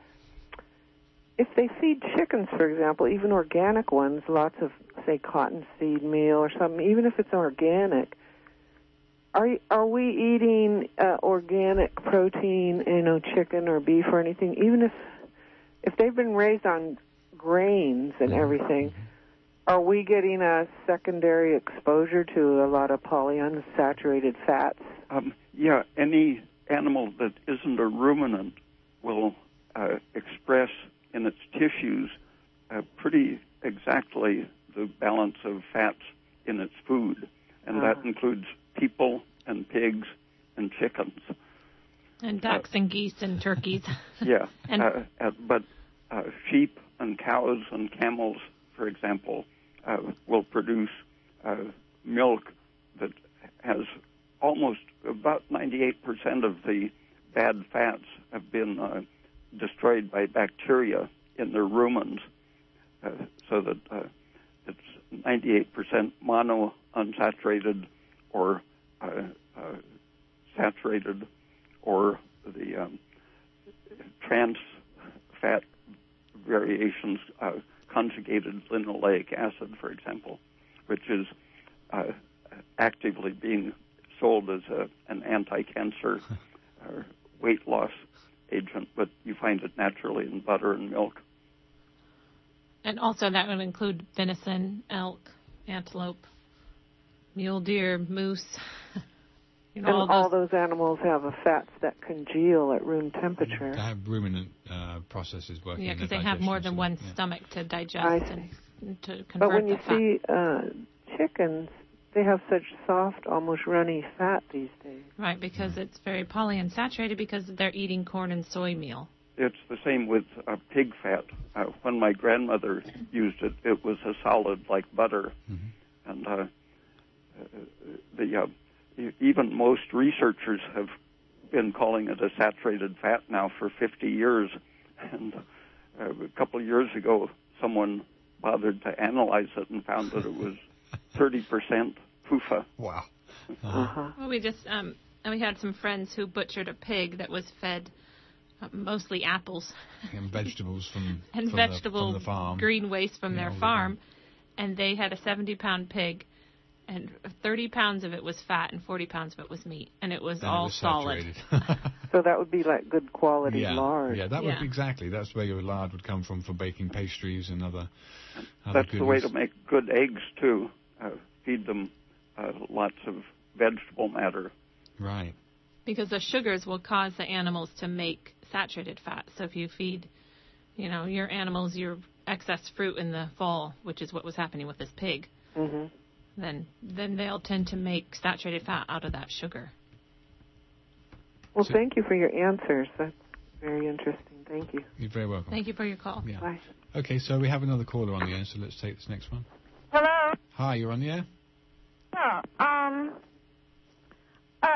if they feed chickens, for example, even organic ones, lots of, say, cottonseed meal or something, even if it's organic, are are we eating uh, organic protein, you know, chicken or beef or anything, even if if they've been raised on grains and everything? Are we getting a secondary exposure to a lot of polyunsaturated fats? Um, yeah, any animal that isn't a ruminant will uh, express in its tissues uh, pretty exactly the balance of fats in its food, and uh-huh. that includes people and pigs and chickens. And ducks uh, and geese and turkeys. Yeah, and uh, uh, but uh, sheep and cows and camels, for example, Uh, will produce uh, milk that has almost about ninety-eight percent of the bad fats have been uh, destroyed by bacteria in their rumens, uh, so that uh, it's ninety-eight percent monounsaturated or uh, uh, saturated or the um, trans fat variations, uh, conjugated linoleic acid, for example, which is uh, actively being sold as a, an anti-cancer uh, weight loss agent, but you find it naturally in butter and milk. And also that would include venison, elk, antelope, mule deer, moose. You know, and all, all those, those animals have a fats that congeal at room temperature. They have ruminant uh, processes working. Yeah, because they have more than one yeah. stomach to digest I and, and to convert But when you the fat. see uh, chickens, they have such soft, almost runny fat these days. Right, because mm. it's very polyunsaturated because they're eating corn and soy meal. It's the same with uh, pig fat. Uh, when my grandmother used it, it was a solid like butter. Mm-hmm. And uh, the... Uh, Even most researchers have been calling it a saturated fat now for fifty years. And uh, a couple of years ago, someone bothered to analyze it and found that it was thirty percent P U F A. Wow. Uh-huh. Uh-huh. Well, we just, um, and we had some friends who butchered a pig that was fed uh, mostly apples. And vegetables from, and from, vegetable the, from the farm. green waste from yeah, their farm. And they had a seventy-pound pig. And thirty pounds of it was fat and forty pounds of it was meat. And it was and all it was solid. So that would be like good quality yeah, lard. Yeah, that yeah. would be exactly. That's where your lard would come from for baking pastries and other, other That's goodies. the way to make good eggs, too. Uh, feed them uh, lots of vegetable matter. Right. Because the sugars will cause the animals to make saturated fat. So if you feed, you know, your animals your excess fruit in the fall, which is what was happening with this pig, mm-hmm. then then they'll tend to make saturated fat out of that sugar. Well, so, thank you for your answers. That's very interesting. Thank you. You're very welcome. Thank you for your call. Yeah. Bye. Okay, so we have another caller on the air, so let's take this next one. Hello? Hi, you're on the air? Yeah, um,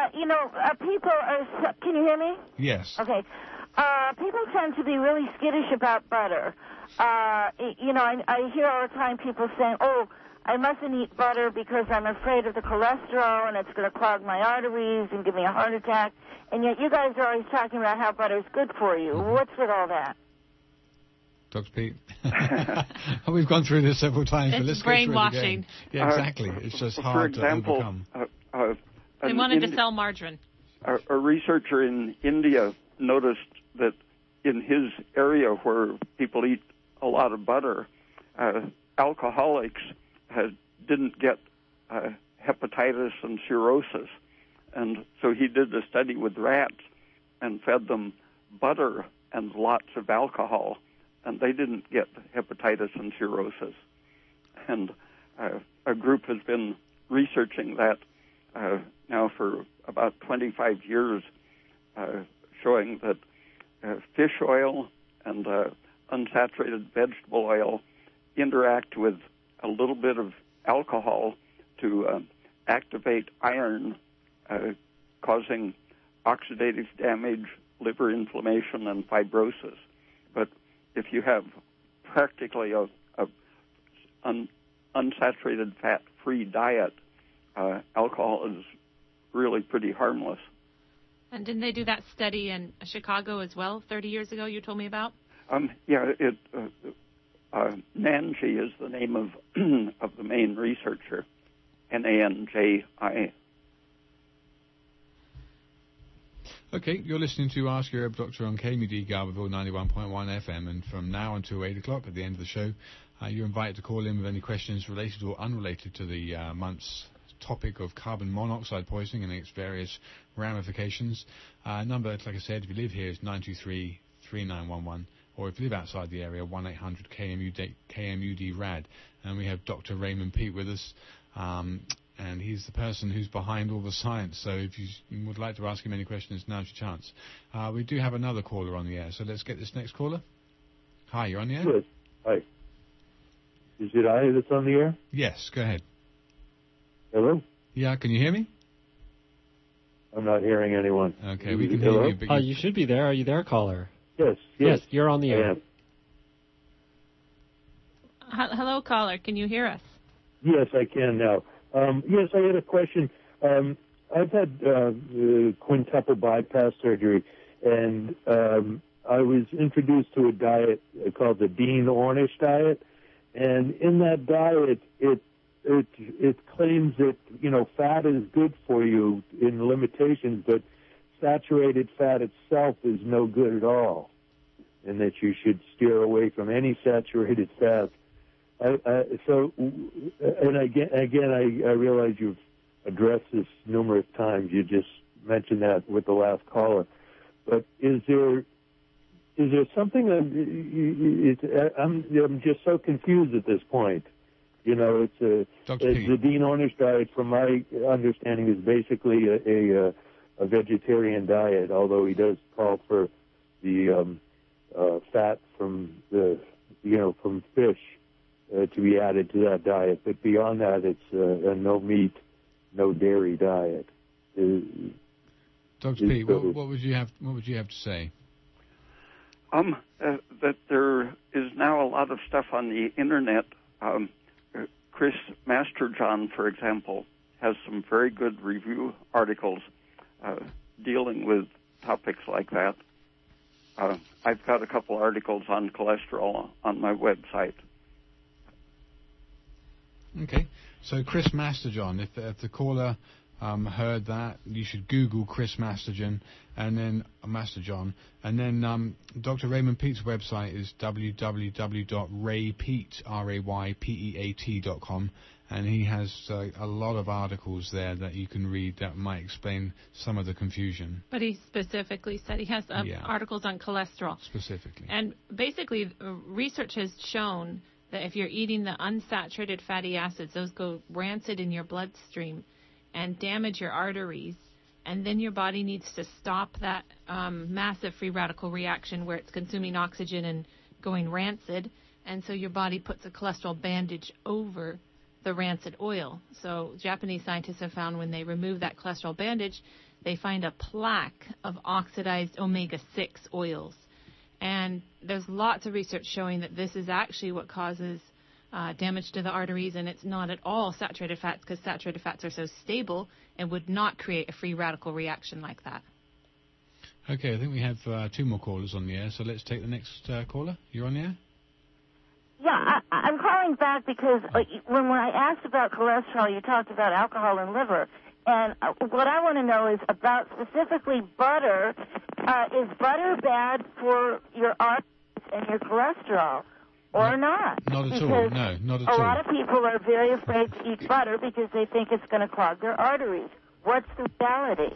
you know, uh, people are. So, can you hear me? Yes. Okay. Uh, people tend to be really skittish about butter. Uh, you know, I, I hear all the time people saying, "Oh, I mustn't eat butter because I'm afraid of the cholesterol and it's going to clog my arteries and give me a heart attack." And yet, you guys are always talking about how butter is good for you. Mm-hmm. What's with all that? Doctor Pete. We've gone through this several times. It's but let's brainwashing. Go through it again. Yeah, exactly. Uh, it's just hard for example, to overcome. Uh, uh, they wanted Indi- to sell margarine. A, a researcher in India noticed that in his area where people eat a lot of butter, uh, alcoholics uh, didn't get uh, hepatitis and cirrhosis. And so he did a study with rats and fed them butter and lots of alcohol, and they didn't get hepatitis and cirrhosis. And uh, a group has been researching that uh, now for about twenty-five years, uh, showing that uh, fish oil and uh, unsaturated vegetable oil interact with a little bit of alcohol to uh, activate iron, uh, causing oxidative damage, liver inflammation, and fibrosis. But if you have practically a, a un, unsaturated fat-free diet, uh, alcohol is really pretty harmless. And didn't they do that study in Chicago as well, thirty years ago, you told me about? Um, yeah, it, uh, uh, Nanji is the name of of the main researcher, N A N J I. Okay, you're listening to Ask Your Herb Doctor on K M U D Garberville ninety-one point one F M, and from now until eight o'clock at the end of the show, uh, you're invited to call in with any questions related or unrelated to the uh, month's topic of carbon monoxide poisoning and its various ramifications. Uh, number, like I said, if you live here, is nine two three, three nine one one, or if you live outside the area, one eight hundred K M U D R A D. And we have Doctor Raymond Peat with us. Um, And he's the person who's behind all the science. So if you would like to ask him any questions, now's your chance. Uh, we do have another caller on the air, so let's get this next caller. Hi, you're on the air? Good. Hi. Is it I that's on the air? Yes, go ahead. Hello? Yeah, can you hear me? I'm not hearing anyone. Okay, we can Hello? hear you. But Oh, you... you should be there. Are you there, caller? Yes, Yes, yes. you're on the air. H- hello, caller. Can you hear us? Yes, I can now. Um, yes, I had a question. Um, I've had uh, uh, quintuple bypass surgery, and um, I was introduced to a diet called the Dean Ornish diet. And in that diet, it it it claims that, you know, fat is good for you in limitations, but saturated fat itself is no good at all, and that you should steer away from any saturated fat. I, I, so, and again, again, I, I realize you've addressed this numerous times. You just mentioned that with the last caller. But is there is there something? It's, I'm I'm just so confused at this point. You know, it's a it's the Dean Ornish diet, from my understanding, is basically a, a a vegetarian diet. Although he does call for the um, uh, fat from the you know from fish uh, to be added to that diet. But beyond that, it's uh, a no meat, no dairy diet. Uh, Doctor P, what, what would you have? What would you have to say? Um, uh, that there is now a lot of stuff on the internet. Um, uh, Chris Masterjohn, for example, has some very good review articles uh, dealing with topics like that. Uh, I've got a couple articles on cholesterol on my website. Okay, so Chris Masterjohn, if, if the caller um, heard that, you should Google Chris Masterjohn, and then uh, Masterjohn, and then um, Doctor Raymond Peat's website is w w w dot ray peat r a y p e a t dot com, and he has uh, a lot of articles there that you can read that might explain some of the confusion. But he specifically said he has um, Yeah. articles on cholesterol. Specifically. And basically, uh, research has shown that if you're eating the unsaturated fatty acids, those go rancid in your bloodstream and damage your arteries, and then your body needs to stop that um, massive free radical reaction where it's consuming oxygen and going rancid, and so your body puts a cholesterol bandage over the rancid oil. So Japanese scientists have found when they remove that cholesterol bandage, they find a plaque of oxidized omega six oils. And there's lots of research showing that this is actually what causes uh, damage to the arteries, and it's not at all saturated fats, because saturated fats are so stable and would not create a free radical reaction like that. Okay, I think we have uh, two more callers on the air, so let's take the next uh, caller. You're on the air? Yeah, I, I'm calling back because uh, when, when I asked about cholesterol, you talked about alcohol and liver. And uh, what I want to know is about specifically butter. Uh, is butter bad for your arteries and your cholesterol or no, not? Not at because all, no, not at a all. A lot of people are very afraid to eat butter because they think it's going to clog their arteries. What's the reality?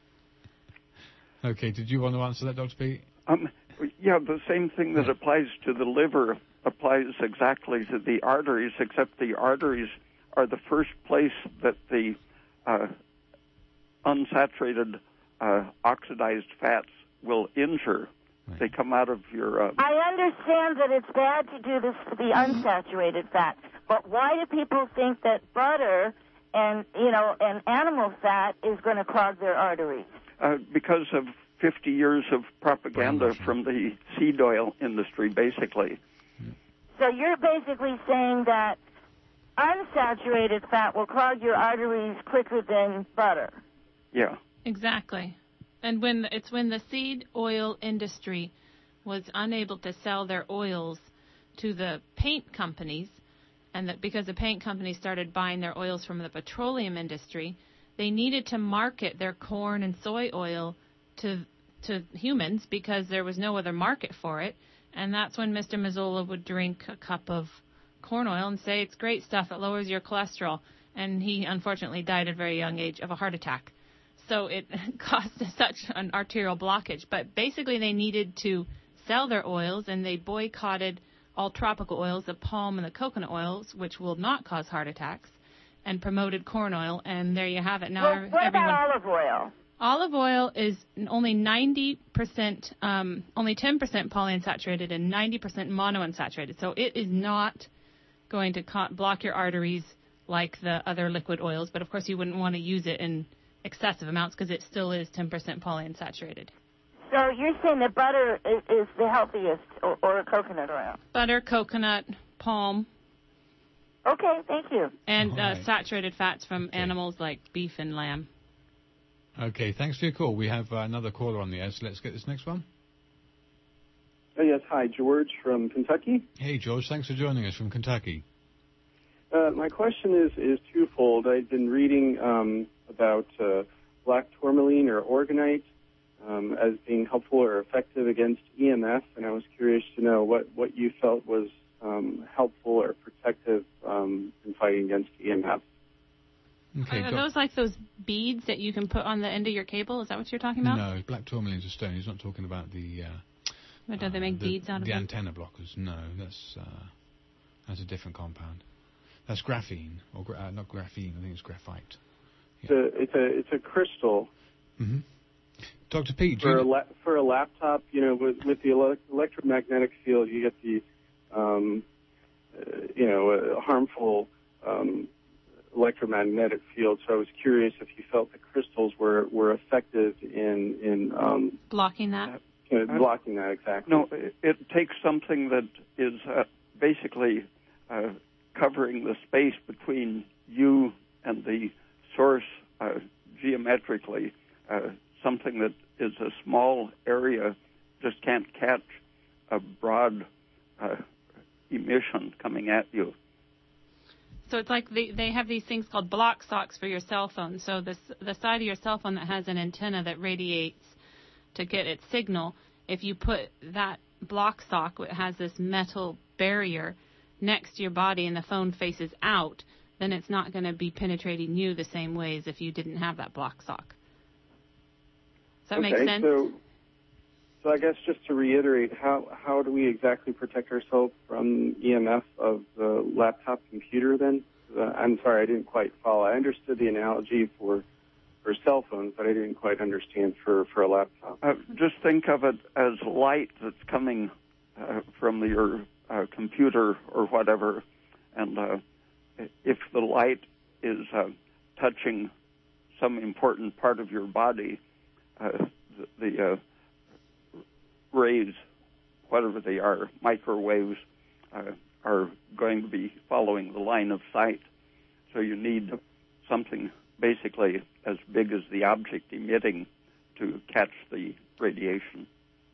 Okay, did you want to answer that, Doctor Pete? Um, yeah, the same thing that applies to the liver applies exactly to the arteries, except the arteries are the first place that the uh, unsaturated uh, oxidized fats will injure. Right. They come out of your... Uh, I understand that it's bad to do this to the unsaturated fat, but why do people think that butter and, you know, and animal fat is going to clog their arteries? Uh, because of fifty years of propaganda from the seed oil industry, basically. So you're basically saying that unsaturated fat will clog your arteries quicker than butter. Yeah. Exactly. And when it's when the seed oil industry was unable to sell their oils to the paint companies, and that because the paint companies started buying their oils from the petroleum industry, they needed to market their corn and soy oil to to humans because there was no other market for it. And that's when Mister Mazzola would drink a cup of corn oil and say, it's great stuff, it lowers your cholesterol. And he unfortunately died at a very young age of a heart attack. So it caused such an arterial blockage. But basically they needed to sell their oils, and they boycotted all tropical oils, the palm and the coconut oils, which will not cause heart attacks, and promoted corn oil, and there you have it. Now, well, what everyone, about olive oil? Olive oil is only ninety percent, um, only ten percent polyunsaturated and ninety percent monounsaturated. So it is not going to co- block your arteries like the other liquid oils. But, of course, you wouldn't want to use it in excessive amounts because it still is ten percent polyunsaturated. So you're saying that butter is, is the healthiest, or, or coconut oil? Butter, coconut, palm. Okay, thank you. And right. uh, saturated fats from okay. animals like beef and lamb. Okay, thanks for your call. We have uh, another caller on the air, so let's get this next one. Oh, yes, hi, George from Kentucky. Hey, George, thanks for joining us from Kentucky. Uh, my question is, is twofold. I've been reading um, about uh, black tourmaline or orgonite um, as being helpful or effective against E M F, and I was curious to know what, what you felt was um, helpful or protective um, in fighting against E M F. Okay, are those like those beads that you can put on the end of your cable? Is that what you're talking about? No, black tourmaline's a stone. He's not talking about the... Uh, but do they make uh, the, beads out of the it? The antenna blockers. No, that's uh, that's a different compound. That's graphene, or gra- uh, not graphene. I think it's graphite. Yeah. It's a it's a it's a crystal. Mm-hmm. Doctor Pete, for you... a la- for a laptop, you know, with with the ele- electromagnetic field, you get the um, uh, you know uh, harmful um, electromagnetic field. So I was curious if you felt the crystals were were effective in in um, blocking that. Uh, blocking that exactly. No, it, it takes something that is uh, basically uh, covering the space between you and the source uh, geometrically. Uh, something that is a small area just can't catch a broad uh, emission coming at you. So it's like they, they have these things called block socks for your cell phone. So this, the side of your cell phone that has an antenna that radiates to get its signal, if you put that block sock, it has this metal barrier next to your body and the phone faces out, then it's not going to be penetrating you the same way as if you didn't have that block sock. Does that okay, make sense? So, so I guess just to reiterate, how, how do we exactly protect ourselves from E M F of the laptop computer then? Uh, I'm sorry, I didn't quite follow. I understood the analogy for for cell phones, but I didn't quite understand for, for a laptop. Uh, just think of it as light that's coming uh, from your uh, computer or whatever, and uh, if the light is uh, touching some important part of your body, uh, the, the uh, rays, whatever they are, microwaves, uh, are going to be following the line of sight. So you need something basically as big as the object emitting to catch the radiation.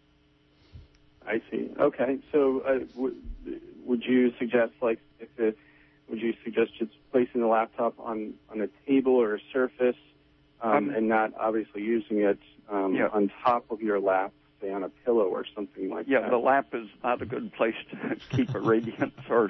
I see. Okay. So uh, w- would you suggest, like, if it, would you suggest just placing the laptop on, on a table or a surface um, um, and not obviously using it um, yeah. on top of your lap, say on a pillow or something like yeah, that? Yeah, the lap is not a good place to keep a radiant source.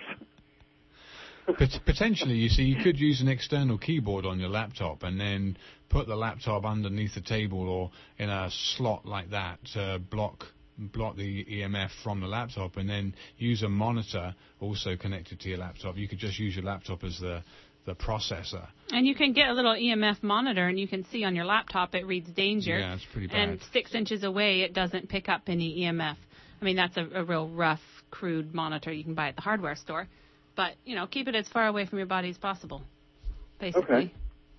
But potentially, you see, you could use an external keyboard on your laptop and then put the laptop underneath the table or in a slot like that to block block the E M F from the laptop, and then use a monitor also connected to your laptop. You could just use your laptop as the the processor. And you can get a little E M F monitor, and you can see on your laptop it reads danger. Yeah, it's pretty bad. And six inches away, it doesn't pick up any E M F. I mean, that's a, a real rough, crude monitor you can buy at the hardware store. But, you know, keep it as far away from your body as possible, basically. Okay.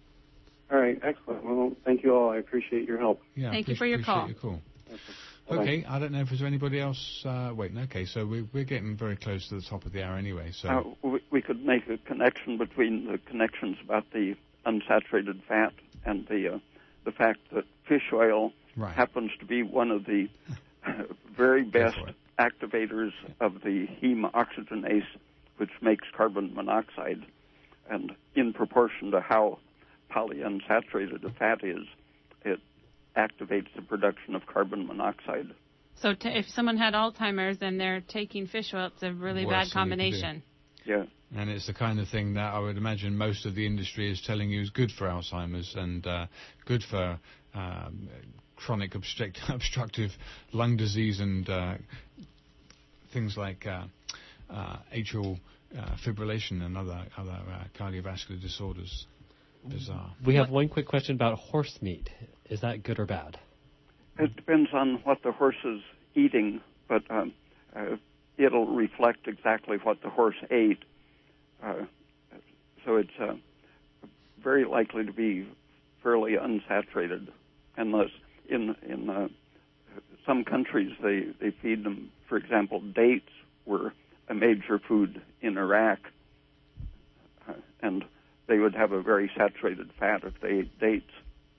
All right, excellent. Well, thank you all. I appreciate your help. Yeah, thank you for your call. Your call. Okay, I don't know if there's anybody else. Uh, wait, okay, so we, we're getting very close to the top of the hour anyway. So uh, we, we could make a connection between the connections about the unsaturated fat and the uh, the fact that fish oil right. happens to be one of the very best activators of the heme oxygenase, which makes carbon monoxide, and in proportion to how polyunsaturated a fat is, it activates the production of carbon monoxide. So t- if someone had Alzheimer's and they're taking fish oil, it's a really Worst bad combination. Yeah. And it's the kind of thing that I would imagine most of the industry is telling you is good for Alzheimer's and uh, good for um, chronic obstruct- obstructive lung disease and uh, things like uh, uh, atrial uh, fibrillation and other other uh, cardiovascular disorders. Bizarre. We have one quick question about horse meat. Is that good or bad? It depends on what the horse is eating, but um, uh, it'll reflect exactly what the horse ate. Uh, so it's uh, very likely to be fairly unsaturated, unless in in uh, some countries they, they feed them, for example, dates were a major food in Iraq, uh, and they would have a very saturated fat if they ate dates.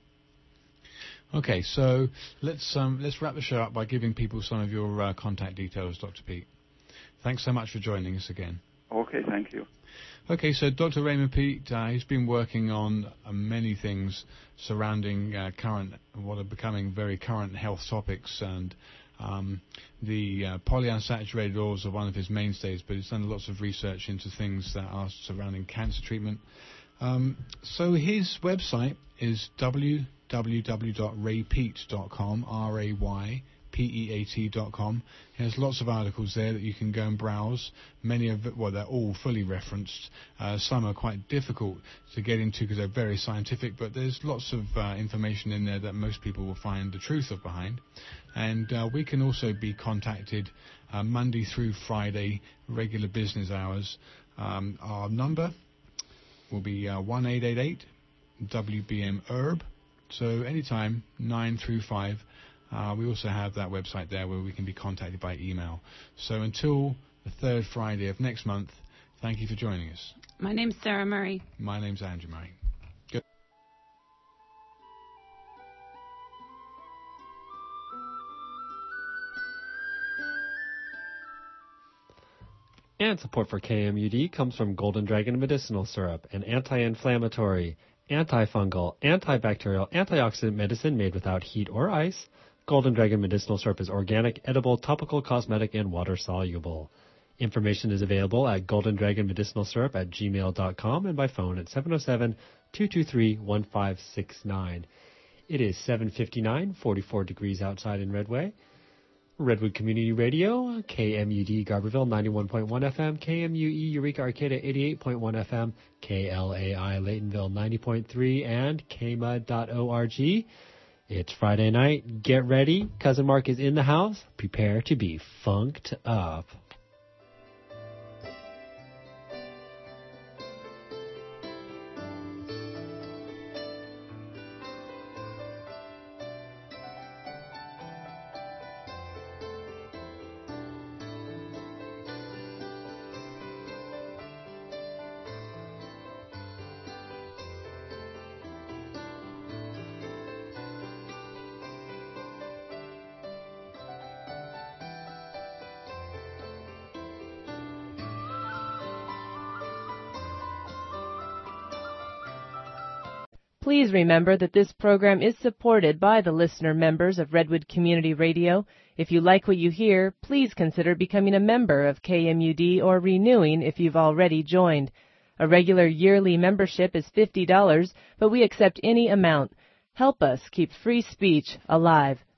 Okay, so let's um, let's wrap the show up by giving people some of your uh, contact details, Doctor Peat. Thanks so much for joining us again. Okay, thank you. Okay, so Doctor Raymond Peat, uh, he's been working on uh, many things surrounding uh, current, what are becoming very current health topics, and um, the uh, polyunsaturated oils are one of his mainstays, but he's done lots of research into things that are surrounding cancer treatment. Um, so his website is w w w dot ray peat dot com, R A Y P E A T dot com. There's lots of articles there that you can go and browse. Many of it, well, they're all fully referenced. Uh, some are quite difficult to get into because they're very scientific, but there's lots of uh, information in there that most people will find the truth of behind. And uh, we can also be contacted uh, Monday through Friday, regular business hours. Um, our number will be uh, one eight eight eight W B M herb. So anytime, nine through five. Uh, we also have that website there where we can be contacted by email. So until the third Friday of next month, thank you for joining us. My name's Sarah Murray. My name's Andrew Murray. Good. And support for K M U D comes from Golden Dragon Medicinal Syrup, an anti-inflammatory, antifungal, antibacterial, antioxidant medicine made without heat or ice. Golden Dragon Medicinal Syrup is organic, edible, topical, cosmetic, and water-soluble. Information is available at golden dragon medicinal syrup at gmail dot com and by phone at seven oh seven, two two three, one five six nine. It is seven fifty-nine, forty-four degrees outside in Redway. Redwood Community Radio, K M U D Garberville ninety-one point one F M, K M U E Eureka Arcata eighty-eight point one F M, K L A I Laytonville ninety point three, and K M U D dot org. It's Friday night. Get ready. Cousin Mark is in the house. Prepare to be funked up. Please remember that this program is supported by the listener members of Redwood Community Radio. If you like what you hear, please consider becoming a member of K M U D or renewing if you've already joined. A regular yearly membership is fifty dollars, but we accept any amount. Help us keep free speech alive.